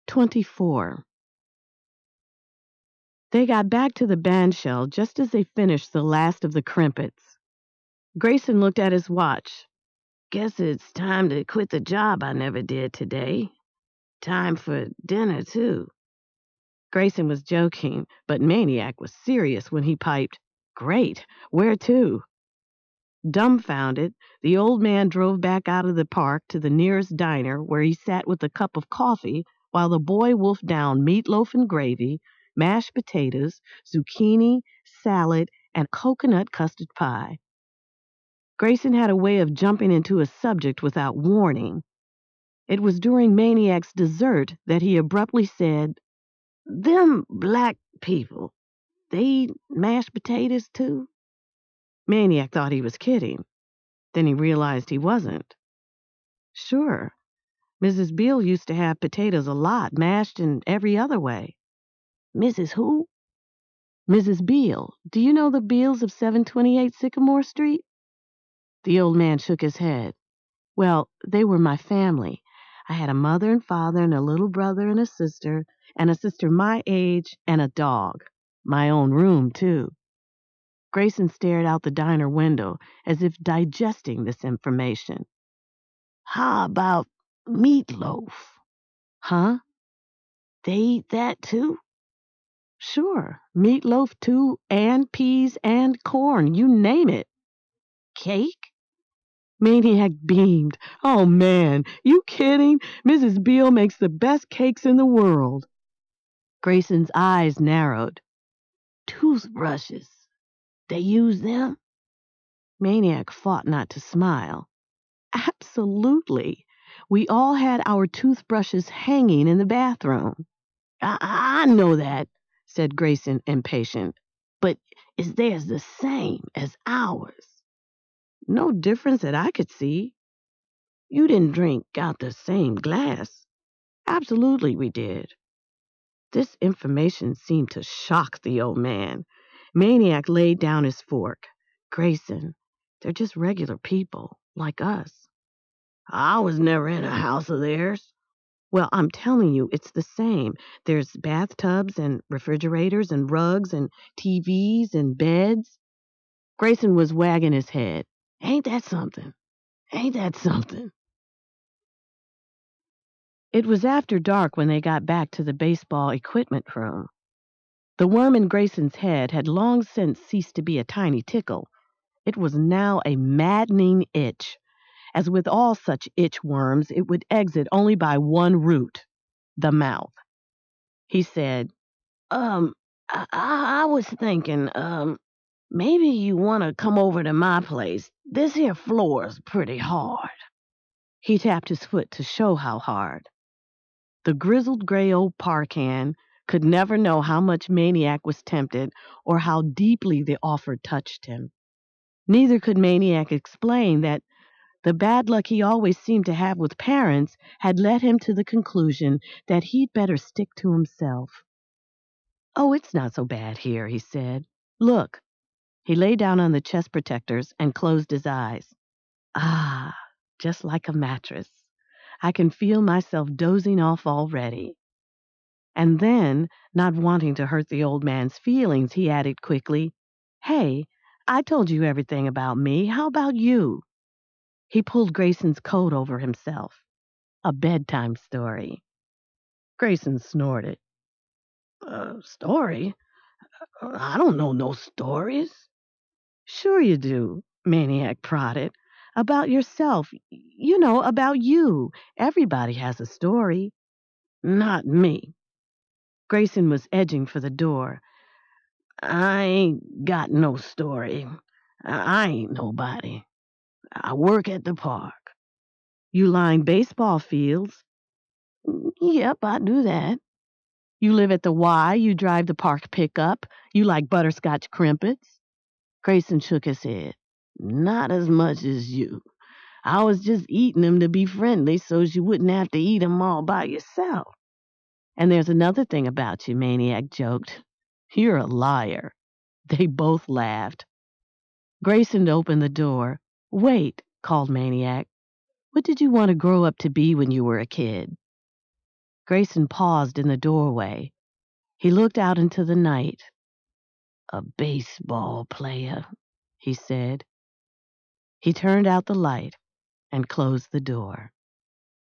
24. They got back to the bandshell just as they finished the last of the crimpets. Grayson looked at his watch. Guess it's time to quit the job I never did today. Time for dinner, too. Grayson was joking, but Maniac was serious when he piped, "Great, where to?" Dumbfounded, the old man drove back out of the park to the nearest diner where he sat with a cup of coffee while the boy wolfed down meatloaf and gravy, mashed potatoes, zucchini, salad, and coconut custard pie. Grayson had a way of jumping into a subject without warning. It was during Maniac's dessert that he abruptly said, "Them black people, they eat mashed potatoes too?" Maniac thought he was kidding. Then he realized he wasn't. Sure, Mrs. Beale used to have potatoes a lot, mashed in every other way. Mrs. who? Mrs. Beale. Do you know the Beales of 728 Sycamore Street? The old man shook his head. Well, they were my family. I had a mother and father and a little brother and a sister my age and a dog. My own room, too. Grayson stared out the diner window as if digesting this information. How about meatloaf? Huh? They eat that too? Sure. Meatloaf too, and peas and corn, you name it. Cake? Maniac beamed. Oh man, you kidding? Mrs. Beale makes the best cakes in the world. Grayson's eyes narrowed. Toothbrushes. They use them? Maniac fought not to smile. Absolutely. We all had our toothbrushes hanging in the bathroom. I know that, said Grayson, impatient. But is theirs the same as ours? No difference that I could see. You didn't drink out the same glass. Absolutely we did. This information seemed to shock the old man. Maniac laid down his fork. Grayson, they're just regular people, like us. I was never in a house of theirs. Well, I'm telling you, it's the same. There's bathtubs and refrigerators and rugs and TVs and beds. Grayson was wagging his head. Ain't that something? Ain't that something? It was after dark when they got back to the baseball equipment room. The worm in Grayson's head had long since ceased to be a tiny tickle. It was now a maddening itch. As with all such itch worms, it would exit only by one route, the mouth. He said, I was thinking, maybe you want to come over to my place. This here floor's pretty hard. He tapped his foot to show how hard. The grizzled gray old park hand could never know how much Maniac was tempted or how deeply the offer touched him. Neither could Maniac explain that the bad luck he always seemed to have with parents had led him to the conclusion that he'd better stick to himself. Oh, it's not so bad here, he said. Look. He lay down on the chest protectors and closed his eyes. Ah, just like a mattress. I can feel myself dozing off already. And then, not wanting to hurt the old man's feelings, he added quickly, Hey, I told you everything about me. How about you? He pulled Grayson's coat over himself. A bedtime story. Grayson snorted. Story? I don't know no stories. Sure you do, Maniac prodded. About yourself. You know, about you. Everybody has a story. Not me. Grayson was edging for the door. I ain't got no story. I ain't nobody. I work at the park. You line baseball fields? Yep, I do that. You live at the Y, you drive the park pickup, you like butterscotch crimpets? Grayson shook his head. Not as much as you. I was just eating them to be friendly so's you wouldn't have to eat 'em all by yourself. And there's another thing about you, Maniac joked. You're a liar. They both laughed. Grayson opened the door. Wait, called Maniac. What did you want to grow up to be when you were a kid? Grayson paused in the doorway. He looked out into the night. "A baseball player," he said. He turned out the light and closed the door.